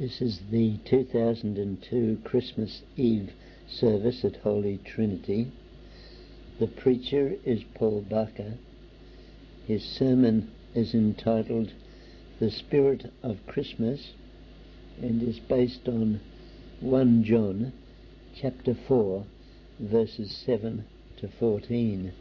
This is the 2002 Christmas Eve service at Holy Trinity. The preacher is Paul Barker. His sermon is entitled The Spirit of Christmas and is based on 1 John chapter 4 verses 7 to 14.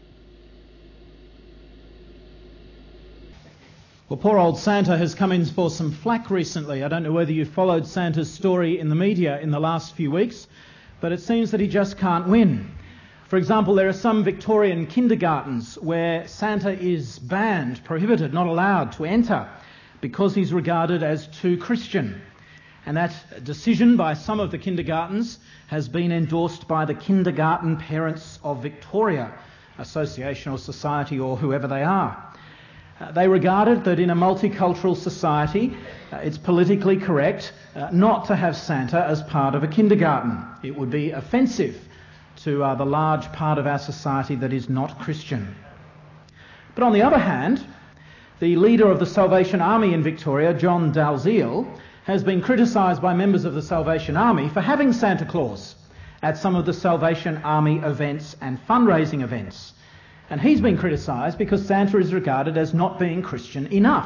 Well, poor old Santa has come in for some flack recently. I don't know whether you followed Santa's story in the media in the last few weeks, but it seems that he just can't win. For example, there are some Victorian kindergartens where Santa is banned, prohibited, not allowed to enter because he's regarded as too Christian. And that decision by some of the kindergartens has been endorsed by the Kindergarten Parents of Victoria Association or Society or whoever they are. They regarded that in a multicultural society, it's politically correct not to have Santa as part of a kindergarten. It would be offensive to the large part of our society that is not Christian. But on the other hand, the leader of the Salvation Army in Victoria, John Dalziel, has been criticised by members of the Salvation Army for having Santa Claus at some of the Salvation Army events and fundraising events. And he's been criticised because Santa is regarded as not being Christian enough.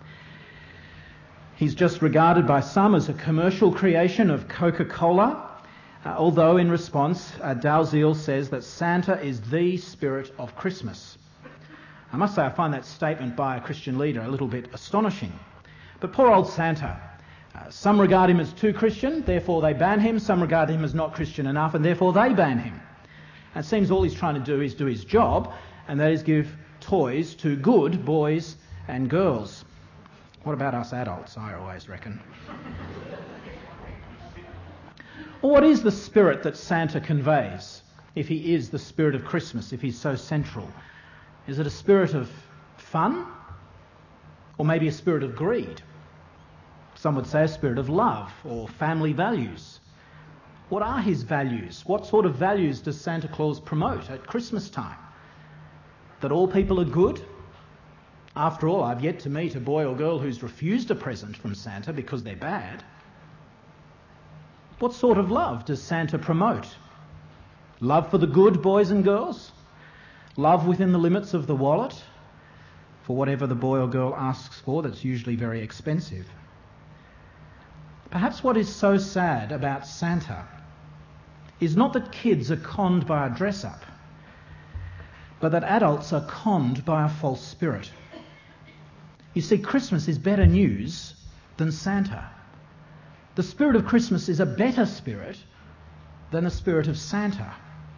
He's just regarded by some as a commercial creation of Coca-Cola, although in response, Dalziel says that Santa is the spirit of Christmas. I must say I find that statement by a Christian leader a little bit astonishing. But poor old Santa. Some regard him as too Christian, therefore they ban him. Some regard him as not Christian enough, and therefore they ban him. It seems all he's trying to do is do his job, and that is give toys to good boys and girls. What about us adults, I always reckon. Well, what is the spirit that Santa conveys, if he is the spirit of Christmas, if he's so central? Is it a spirit of fun? Or maybe a spirit of greed? Some would say a spirit of love or family values. What are his values? What sort of values does Santa Claus promote at Christmas time? That all people are good? After all, I've yet to meet a boy or girl who's refused a present from Santa because they're bad. What sort of love does Santa promote? Love for the good boys and girls? Love within the limits of the wallet? For whatever the boy or girl asks for, that's usually very expensive. Perhaps what is so sad about Santa is not that kids are conned by a dress-up, but that adults are conned by a false spirit. You see, Christmas is better news than Santa. The spirit of Christmas is a better spirit than the spirit of Santa.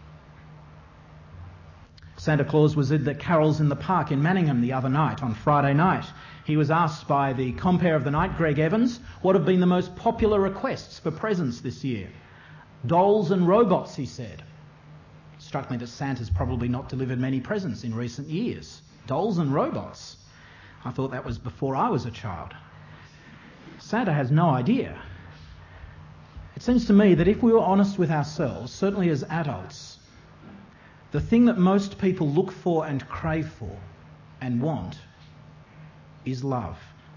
Santa Claus was at the carols in the park in Manningham the other night, on Friday night. He was asked by the compere of the night, Greg Evans, what have been the most popular requests for presents this year. Dolls and robots, he said. It struck me that Santa's probably not delivered many presents in recent years. Dolls and robots. I thought that was before I was a child. Santa has no idea. It seems to me that if we were honest with ourselves, certainly as adults, the thing that most people look for and crave for and want is love.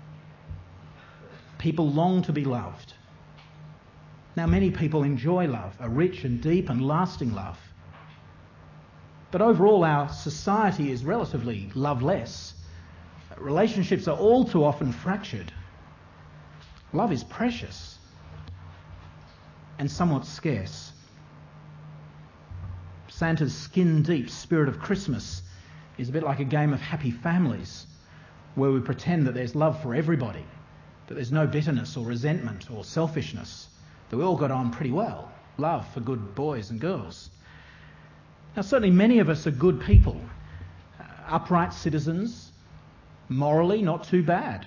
People long to be loved. Now, many people enjoy love, a rich and deep and lasting love. But overall, our society is relatively loveless. Relationships are all too often fractured. Love is precious and somewhat scarce. Santa's skin-deep spirit of Christmas is a bit like a game of happy families where we pretend that there's love for everybody, that there's no bitterness or resentment or selfishness, that we all got on pretty well. Love for good boys and girls. Now, certainly many of us are good people, upright citizens, morally not too bad.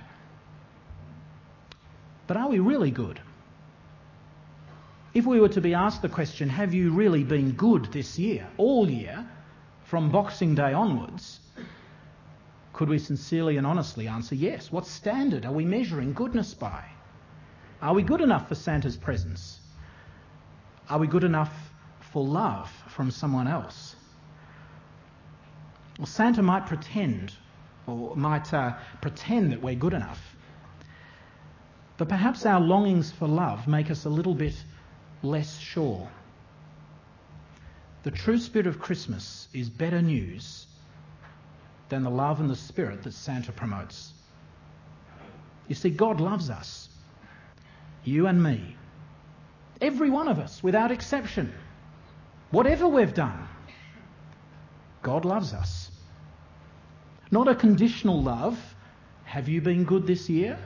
But are we really good? If we were to be asked the question, have you really been good this year, all year, from Boxing Day onwards, could we sincerely and honestly answer yes? What standard are we measuring goodness by? Are we good enough for Santa's presents? Are we good enough for love from someone else? Well, Santa might pretend that we're good enough. But perhaps our longings for love make us a little bit less sure. The true spirit of Christmas is better news than the love and the spirit that Santa promotes. You see, God loves us. You and me. Every one of us, without exception. Whatever we've done, God loves us. Not a conditional love, have you been good this year?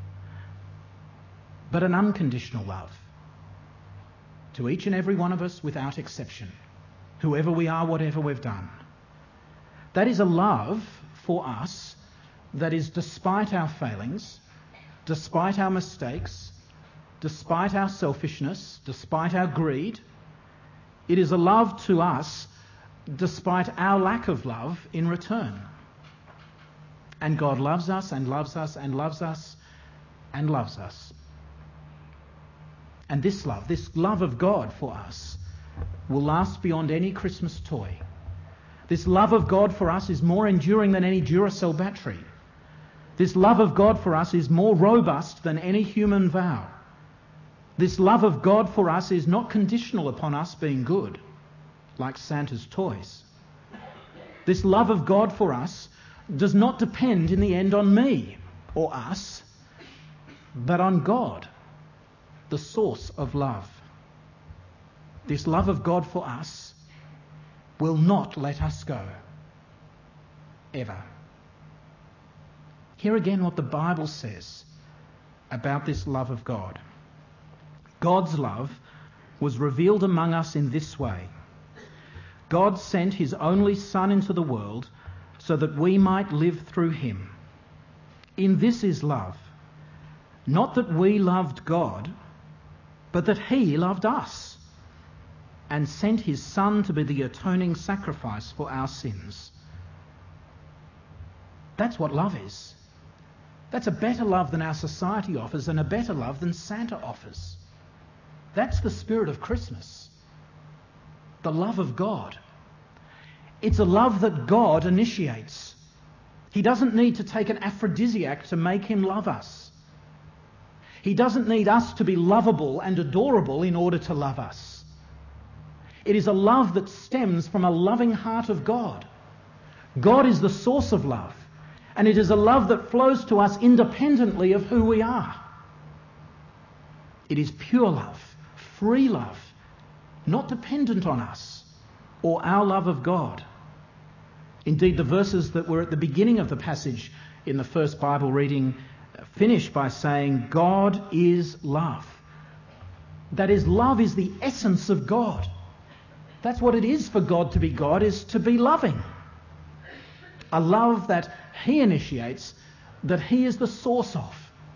But an unconditional love. To each and every one of us without exception. Whoever we are, whatever we've done. That is a love for us that is despite our failings, despite our mistakes, despite our selfishness, despite our greed. It is a love to us despite our lack of love in return. And God loves us and loves us and loves us and loves us. And this love of God for us, will last beyond any Christmas toy. This love of God for us is more enduring than any Duracell battery. This love of God for us is more robust than any human vow. This love of God for us is not conditional upon us being good, like Santa's toys. This love of God for us does not depend in the end on me or us, but on God, the source of love. This love of God for us will not let us go, ever. Hear again what the Bible says about this love of God. God's love was revealed among us in this way. God sent his only Son into the world so that we might live through him. In this is love, not that we loved God, but that he loved us and sent his Son to be the atoning sacrifice for our sins. That's what love is. That's a better love than our society offers and a better love than Santa offers. That's the spirit of Christmas. The love of God. It's a love that God initiates. He doesn't need to take an aphrodisiac to make him love us. He doesn't need us to be lovable and adorable in order to love us. It is a love that stems from a loving heart of God. God is the source of love, and it is a love that flows to us independently of who we are. It is pure love, free love, not dependent on us or our love of God. Indeed, the verses that were at the beginning of the passage in the first Bible reading finish by saying, God is love. That is, love is the essence of God. That's what it is for God to be God, is to be loving. A love that he initiates, that he is the source of.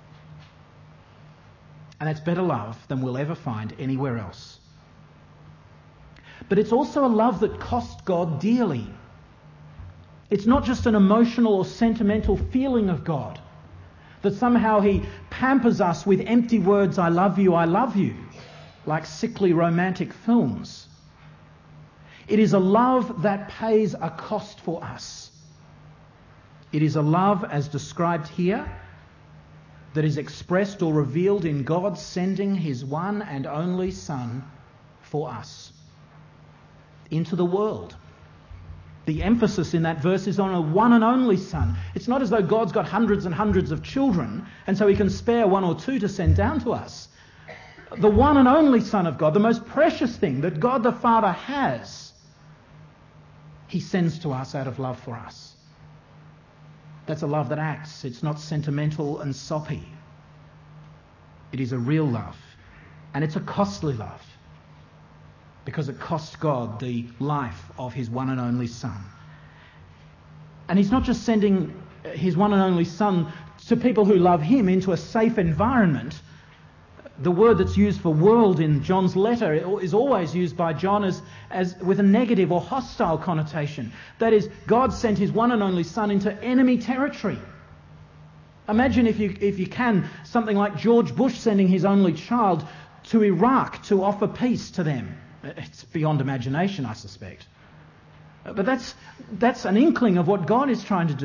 And it's better love than we'll ever find anywhere else. But it's also a love that cost God dearly. It's not just an emotional or sentimental feeling of God, that somehow he pampers us with empty words, I love you, like sickly romantic films. It is a love that pays a cost for us. It is a love, as described here, that is expressed or revealed in God sending his one and only Son for us into the world. The emphasis in that verse is on a one and only Son. It's not as though God's got hundreds and hundreds of children and so he can spare one or two to send down to us. The one and only Son of God, the most precious thing that God the Father has, he sends to us out of love for us. That's a love that acts. It's not sentimental and soppy. It is a real love. And it's a costly love. Because it cost God the life of his one and only Son. And he's not just sending his one and only Son to people who love him into a safe environment. The word that's used for world in John's letter is always used by John as with a negative or hostile connotation. That is, God sent his one and only Son into enemy territory. Imagine, if you can, something like George Bush sending his only child to Iraq to offer peace to them. It's beyond imagination, I suspect. But that's an inkling of what God is trying to do.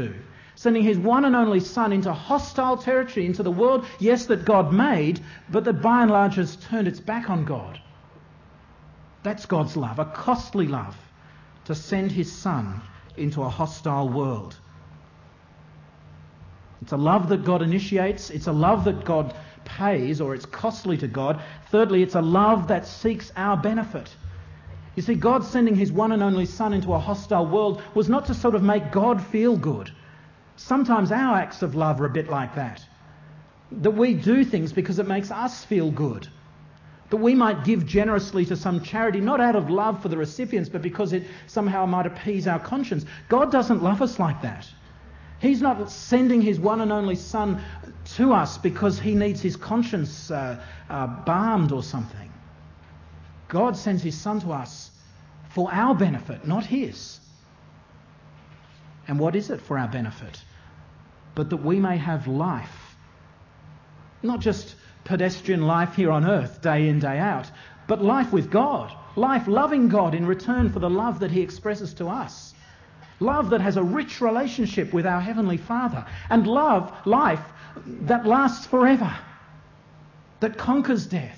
sending his one and only Son into hostile territory, into the world, yes, that God made, but that by and large has turned its back on God. That's God's love, a costly love, to send his Son into a hostile world. It's a love that God initiates. It's a love that God pays, or it's costly to God. Thirdly, it's a love that seeks our benefit. You see, God sending his one and only Son into a hostile world was not to sort of make God feel good. Sometimes our acts of love are a bit like that. That we do things because it makes us feel good. That we might give generously to some charity, not out of love for the recipients, but because it somehow might appease our conscience. God doesn't love us like that. He's not sending his one and only Son to us because he needs his conscience balmed or something. God sends his Son to us for our benefit, not his. And what is it for our benefit? But that we may have life. Not just pedestrian life here on earth, day in, day out, but life with God. Life loving God in return for the love that he expresses to us. Love that has a rich relationship with our Heavenly Father. And life that lasts forever. That conquers death.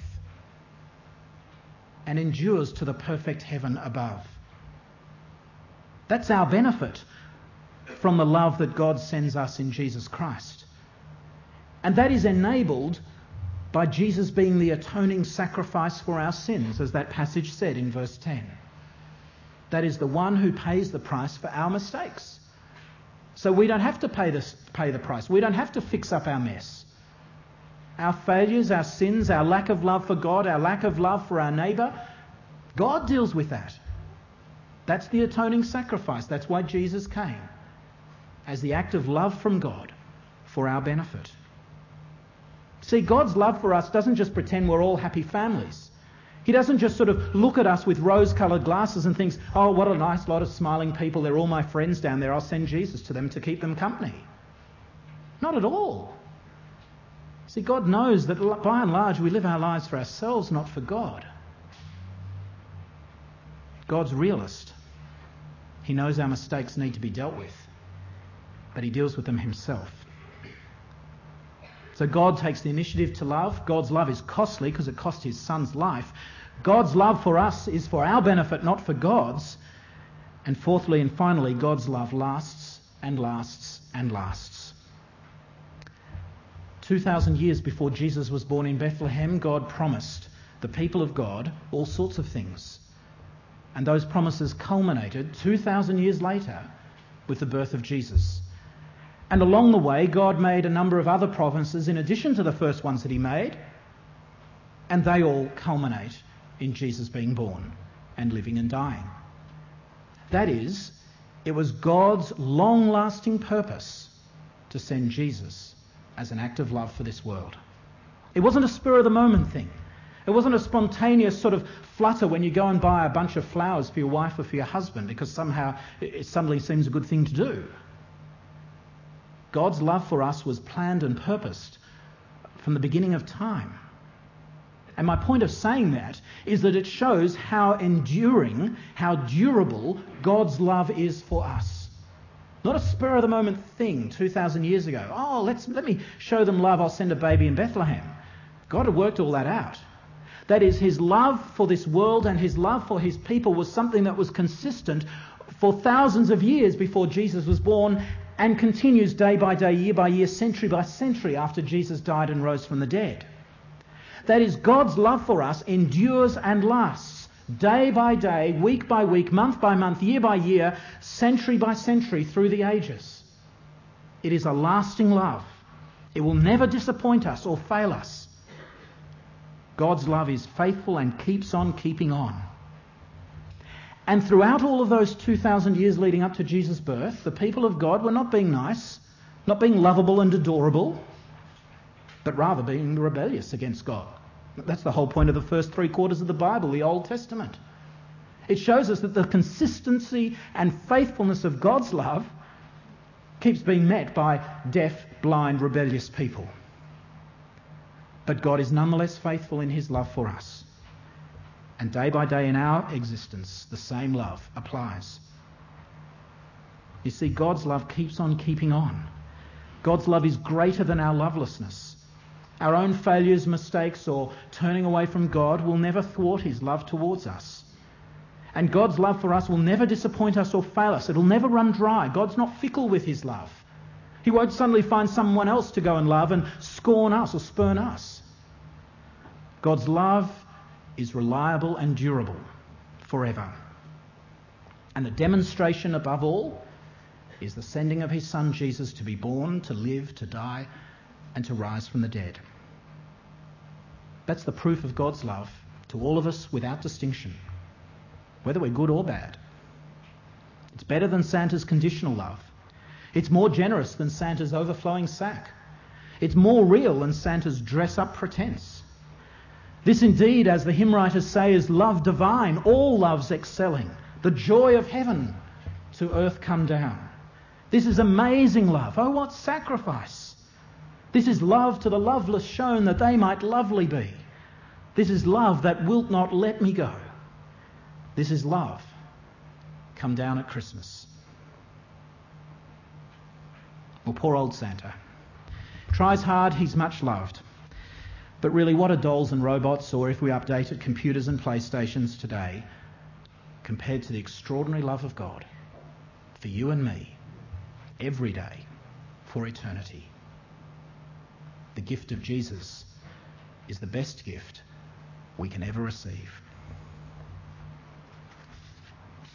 And endures to the perfect heaven above. That's our benefit from the love that God sends us in Jesus Christ. And that is enabled by Jesus being the atoning sacrifice for our sins, as that passage said in verse 10. That is the one who pays the price for our mistakes. So we don't have to pay the price. We don't have to fix up our mess. Our failures, our sins, our lack of love for God, our lack of love for our neighbour, God deals with that. That's the atoning sacrifice. That's why Jesus came, as the act of love from God for our benefit. See, God's love for us doesn't just pretend we're all happy families. He doesn't just sort of look at us with rose-coloured glasses and thinks, oh, what a nice lot of smiling people. They're all my friends down there. I'll send Jesus to them to keep them company. Not at all. See, God knows that by and large we live our lives for ourselves, not for God. God's realist. He knows our mistakes need to be dealt with, but he deals with them himself. So God takes the initiative to love. God's love is costly because it cost his Son's life. God's love for us is for our benefit, not for God's. And fourthly and finally, God's love lasts and lasts and lasts. 2,000 years before Jesus was born in Bethlehem, God promised the people of God all sorts of things. And those promises culminated 2,000 years later with the birth of Jesus. And along the way, God made a number of other promises in addition to the first ones that he made. And they all culminate in Jesus being born and living and dying. That is, it was God's long-lasting purpose to send Jesus as an act of love for this world. It wasn't a spur-of-the-moment thing. It wasn't a spontaneous sort of flutter when you go and buy a bunch of flowers for your wife or for your husband because somehow it suddenly seems a good thing to do. God's love for us was planned and purposed from the beginning of time. And my point of saying that is that it shows how enduring, how durable God's love is for us. Not a spur-of-the-moment thing 2,000 years ago. Oh, let me show them love, I'll send a baby in Bethlehem. God had worked all that out. That is, his love for this world and his love for his people was something that was consistent for thousands of years before Jesus was born, and continues day by day, year by year, century by century after Jesus died and rose from the dead. That is, God's love for us endures and lasts day by day, week by week, month by month, year by year, century by century through the ages. It is a lasting love. It will never disappoint us or fail us. God's love is faithful and keeps on keeping on. And throughout all of those 2,000 years leading up to Jesus' birth, the people of God were not being nice, not being lovable and adorable, but rather being rebellious against God. That's the whole point of the first 3 quarters of the Bible, the Old Testament. It shows us that the consistency and faithfulness of God's love keeps being met by deaf, blind, rebellious people. But God is nonetheless faithful in his love for us. And day by day in our existence, the same love applies. You see, God's love keeps on keeping on. God's love is greater than our lovelessness. Our own failures, mistakes, or turning away from God will never thwart his love towards us. And God's love for us will never disappoint us or fail us. It'll never run dry. God's not fickle with his love. He won't suddenly find someone else to go and love and scorn us or spurn us. God's love is reliable and durable forever. And the demonstration above all is the sending of his Son Jesus to be born, to live, to die, and to rise from the dead. That's the proof of God's love to all of us without distinction, whether we're good or bad. It's better than Santa's conditional love. It's more generous than Santa's overflowing sack. It's more real than Santa's dress-up pretense. This indeed, as the hymn writers say, is love divine, all loves excelling, the joy of heaven to earth come down. This is amazing love. Oh, what sacrifice! This is love to the loveless shown that they might lovely be. This is love that wilt not let me go. This is love come down at Christmas. Well, poor old Santa. Tries hard, he's much loved. But really, what are dolls and robots, or if we update it, computers and PlayStations today, compared to the extraordinary love of God for you and me, every day, for eternity? The gift of Jesus is the best gift we can ever receive.